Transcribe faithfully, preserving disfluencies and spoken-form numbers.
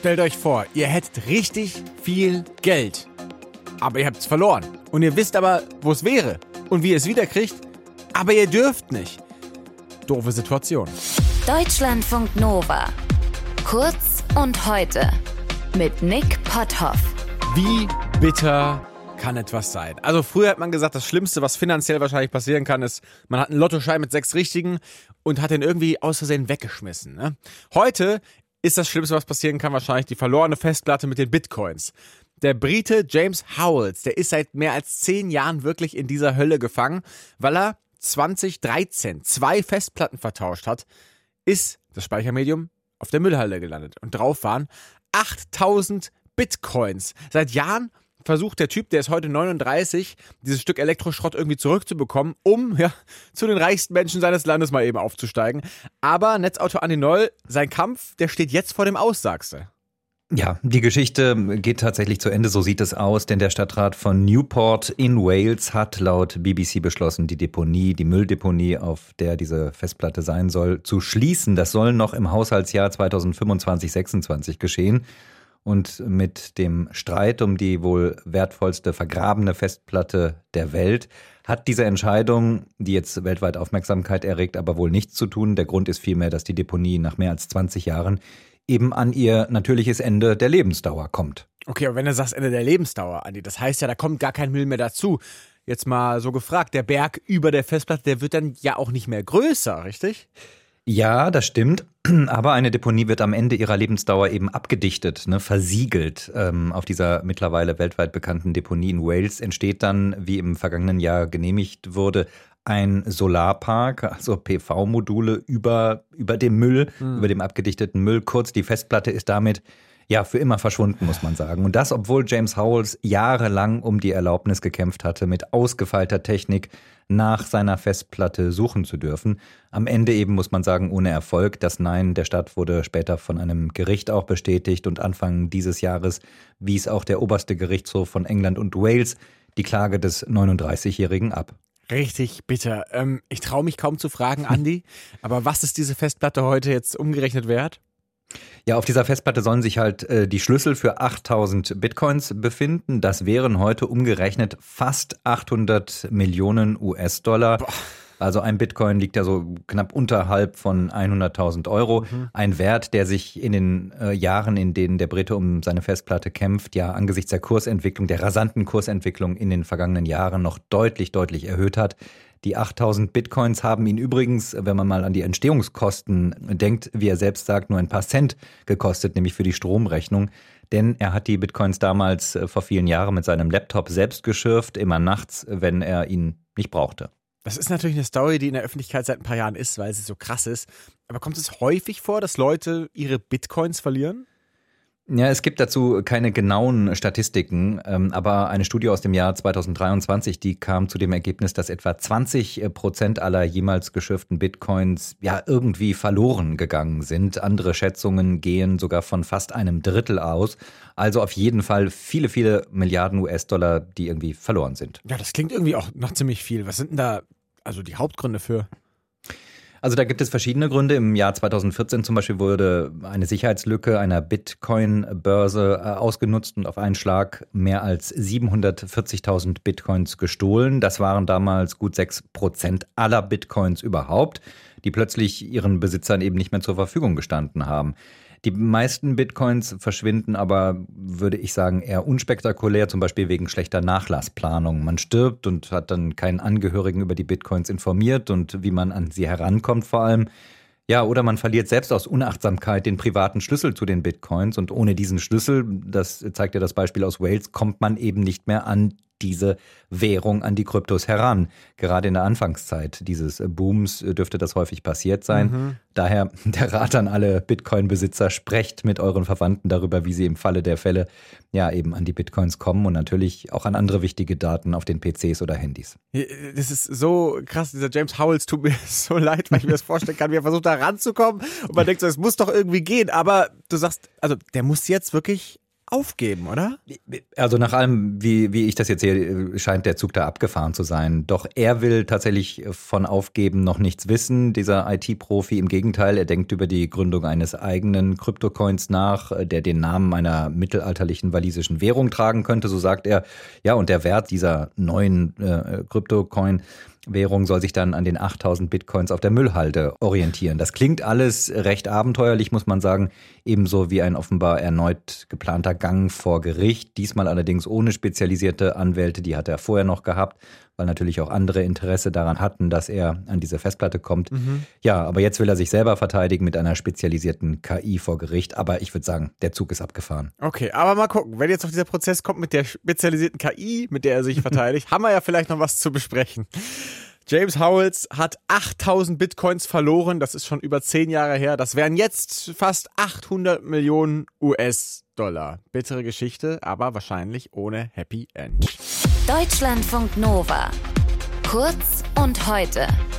Stellt euch vor, ihr hättet richtig viel Geld, aber ihr habt es verloren. Und ihr wisst aber, wo es wäre und wie ihr es wiederkriegt, aber ihr dürft nicht. Doofe Situation. Deutschlandfunk Nova. Kurz und heute. Mit Nick Potthoff. Wie bitter kann etwas sein? Also früher hat man gesagt, das Schlimmste, was finanziell wahrscheinlich passieren kann, ist, man hat einen Lottoschein mit sechs Richtigen und hat den irgendwie aus Versehen weggeschmissen. Ne? Heute ist das Schlimmste, was passieren kann, wahrscheinlich die verlorene Festplatte mit den Bitcoins. Der Brite James Howells, der ist seit mehr als zehn Jahren wirklich in dieser Hölle gefangen, weil er zwanzig dreizehn zwei Festplatten vertauscht hat, ist das Speichermedium auf der Müllhalde gelandet. Und drauf waren achttausend Bitcoins. Seit Jahren versucht der Typ, der ist heute neununddreißig, dieses Stück Elektroschrott irgendwie zurückzubekommen, um ja, zu den reichsten Menschen seines Landes mal eben aufzusteigen. Aber Netzautor Andi Noll, sein Kampf, der steht jetzt vor dem Aus, sagst du. Ja, die Geschichte geht tatsächlich zu Ende, so sieht es aus, denn der Stadtrat von Newport in Wales hat laut B B C beschlossen, die Deponie, die Mülldeponie, auf der diese Festplatte sein soll, zu schließen. Das soll noch im Haushaltsjahr zweitausendfünfundzwanzig sechsundzwanzig geschehen. Und mit dem Streit um die wohl wertvollste vergrabene Festplatte der Welt hat diese Entscheidung, die jetzt weltweit Aufmerksamkeit erregt, aber wohl nichts zu tun. Der Grund ist vielmehr, dass die Deponie nach mehr als zwanzig Jahren eben an ihr natürliches Ende der Lebensdauer kommt. Okay, aber wenn du sagst Ende der Lebensdauer, Andi, das heißt ja, da kommt gar kein Müll mehr dazu. Jetzt mal so gefragt, der Berg über der Festplatte, der wird dann ja auch nicht mehr größer, richtig? Ja, das stimmt. Aber eine Deponie wird am Ende ihrer Lebensdauer eben abgedichtet, ne, versiegelt. Ähm, auf dieser mittlerweile weltweit bekannten Deponie in Wales entsteht dann, wie im vergangenen Jahr genehmigt wurde, ein Solarpark, also P V-Module über, über dem Müll, mhm. über dem abgedichteten Müll. Kurz, die Festplatte ist damit ja für immer verschwunden, muss man sagen. Und das, obwohl James Howells jahrelang um die Erlaubnis gekämpft hatte, mit ausgefeilter Technik nach seiner Festplatte suchen zu dürfen. Am Ende eben, muss man sagen, ohne Erfolg. Das Nein der Stadt wurde später von einem Gericht auch bestätigt und Anfang dieses Jahres wies auch der oberste Gerichtshof von England und Wales die Klage des neununddreißigjährigen ab. Richtig bitter. Ähm, ich traue mich kaum zu fragen, Andi, aber was ist diese Festplatte heute jetzt umgerechnet wert? Ja, auf dieser Festplatte sollen sich halt äh, die Schlüssel für achttausend Bitcoins befinden. Das wären heute umgerechnet fast achthundert Millionen U S-Dollar. Boah. Also ein Bitcoin liegt ja so knapp unterhalb von hunderttausend Euro. Mhm. Ein Wert, der sich in den äh, Jahren, in denen der Brite um seine Festplatte kämpft, ja angesichts der Kursentwicklung, der rasanten Kursentwicklung in den vergangenen Jahren noch deutlich, deutlich erhöht hat. Die achttausend Bitcoins haben ihn übrigens, wenn man mal an die Entstehungskosten denkt, wie er selbst sagt, nur ein paar Cent gekostet, nämlich für die Stromrechnung. Denn er hat die Bitcoins damals vor vielen Jahren mit seinem Laptop selbst geschürft, immer nachts, wenn er ihn nicht brauchte. Das ist natürlich eine Story, die in der Öffentlichkeit seit ein paar Jahren ist, weil sie so krass ist. Aber kommt es häufig vor, dass Leute ihre Bitcoins verlieren? Ja, es gibt dazu keine genauen Statistiken, aber eine Studie aus dem Jahr zweitausenddreiundzwanzig, die kam zu dem Ergebnis, dass etwa zwanzig Prozent aller jemals geschürften Bitcoins ja irgendwie verloren gegangen sind. Andere Schätzungen gehen sogar von fast einem Drittel aus. Also auf jeden Fall viele, viele Milliarden U S-Dollar, die irgendwie verloren sind. Ja, das klingt irgendwie auch noch ziemlich viel. Was sind denn da also die Hauptgründe für? Also da gibt es verschiedene Gründe. Im Jahr zweitausendvierzehn zum Beispiel wurde eine Sicherheitslücke einer Bitcoin-Börse ausgenutzt und auf einen Schlag mehr als siebenhundertvierzigtausend Bitcoins gestohlen. Das waren damals gut sechs Prozent aller Bitcoins überhaupt, die plötzlich ihren Besitzern eben nicht mehr zur Verfügung gestanden haben. Die meisten Bitcoins verschwinden aber, würde ich sagen, eher unspektakulär, zum Beispiel wegen schlechter Nachlassplanung. Man stirbt und hat dann keinen Angehörigen über die Bitcoins informiert und wie man an sie herankommt vor allem. Ja, oder man verliert selbst aus Unachtsamkeit den privaten Schlüssel zu den Bitcoins und ohne diesen Schlüssel, das zeigt ja das Beispiel aus Wales, kommt man eben nicht mehr an diese Währung, an die Kryptos heran. Gerade in der Anfangszeit dieses Booms dürfte das häufig passiert sein. Mhm. Daher der Rat an alle Bitcoin-Besitzer, sprecht mit euren Verwandten darüber, wie sie im Falle der Fälle ja eben an die Bitcoins kommen und natürlich auch an andere wichtige Daten auf den P Cs oder Handys. Das ist so krass, dieser James Howells tut mir so leid, weil ich mir das vorstellen kann, wie er versucht da ranzukommen und man denkt so, es muss doch irgendwie gehen, aber du sagst, also der muss jetzt wirklich aufgeben, oder? Also nach allem, wie, wie ich das jetzt sehe, scheint der Zug da abgefahren zu sein. Doch er will tatsächlich von Aufgeben noch nichts wissen, dieser I T-Profi. Im Gegenteil, er denkt über die Gründung eines eigenen Kryptocoins nach, der den Namen einer mittelalterlichen walisischen Währung tragen könnte, so sagt er. Ja, und der Wert dieser neuen äh, Kryptocoin Währung soll sich dann an den achttausend Bitcoins auf der Müllhalde orientieren. Das klingt alles recht abenteuerlich, muss man sagen, ebenso wie ein offenbar erneut geplanter Gang vor Gericht, diesmal allerdings ohne spezialisierte Anwälte, die hat er vorher noch gehabt, weil natürlich auch andere Interesse daran hatten, dass er an diese Festplatte kommt. Mhm. Ja, aber jetzt will er sich selber verteidigen mit einer spezialisierten K I vor Gericht, aber ich würde sagen, der Zug ist abgefahren. Okay, aber mal gucken, wenn jetzt noch dieser Prozess kommt mit der spezialisierten K I, mit der er sich verteidigt, haben wir ja vielleicht noch was zu besprechen. James Howells hat achttausend Bitcoins verloren, das ist schon über zehn Jahre her. Das wären jetzt fast achthundert Millionen U S-Dollar. Bittere Geschichte, aber wahrscheinlich ohne Happy End. Deutschlandfunk Nova. Kurz und heute.